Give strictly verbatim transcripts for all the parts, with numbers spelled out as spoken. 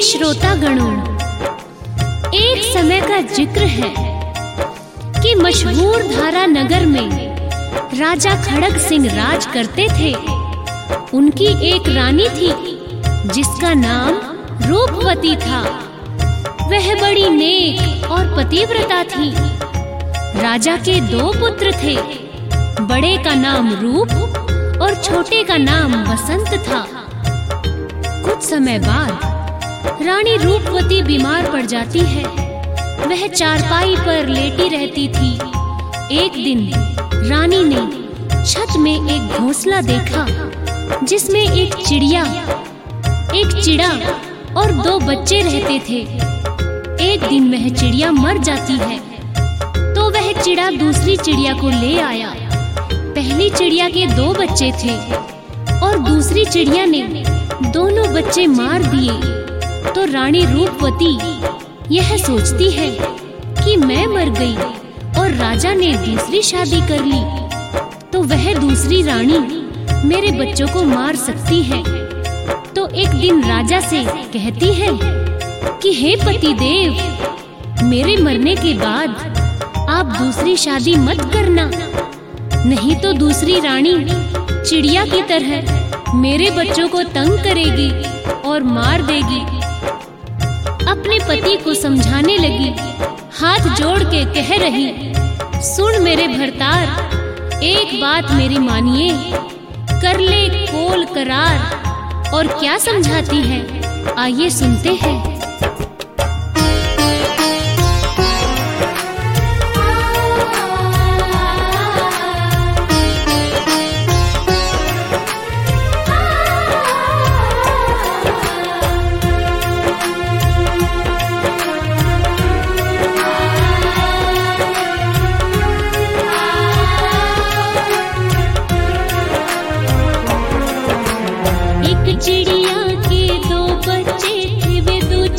श्रोतागणों, एक समय का जिक्र है कि मशहूर धारा नगर में राजा खड़ग सिंह राज करते थे। उनकी एक रानी थी जिसका नाम रूपवती था। वह बड़ी नेक और पतिव्रता थी। राजा के दो पुत्र थे। बड़े का नाम रूप और छोटे का नाम बसंत था। कुछ समय बाद रानी रूपवती बीमार पड़ जाती है। वह चारपाई पर लेटी रहती थी। एक दिन रानी ने छत में एक घोंसला देखा जिसमें एक चिड़िया, एक चिड़ा और दो बच्चे रहते थे। एक दिन वह चिड़िया मर जाती है तो वह चिड़ा दूसरी चिड़िया को ले आया। पहली चिड़िया के दो बच्चे थे और दूसरी चिड़िया ने दोनों बच्चे मार दिए। तो रानी रूपवती यह सोचती है कि मैं मर गई और राजा ने दूसरी शादी कर ली तो वह दूसरी रानी मेरे बच्चों को मार सकती है। तो एक दिन राजा से कहती है कि हे पतिदेव, मेरे मरने के बाद आप दूसरी शादी मत करना, नहीं तो दूसरी रानी चिड़िया की तरह मेरे बच्चों को तंग करेगी और मार देगी। अपने पति को समझाने लगी, हाथ जोड़ के कह रही, सुन मेरे भरतार, एक बात मेरी मानिए, कर ले कोल करार। और क्या समझाती है, आइए सुनते हैं। चिड़िया के दो बच्चे थे, वे दो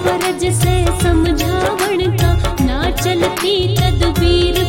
फर्ज से समझावण का ना चलती तदबीर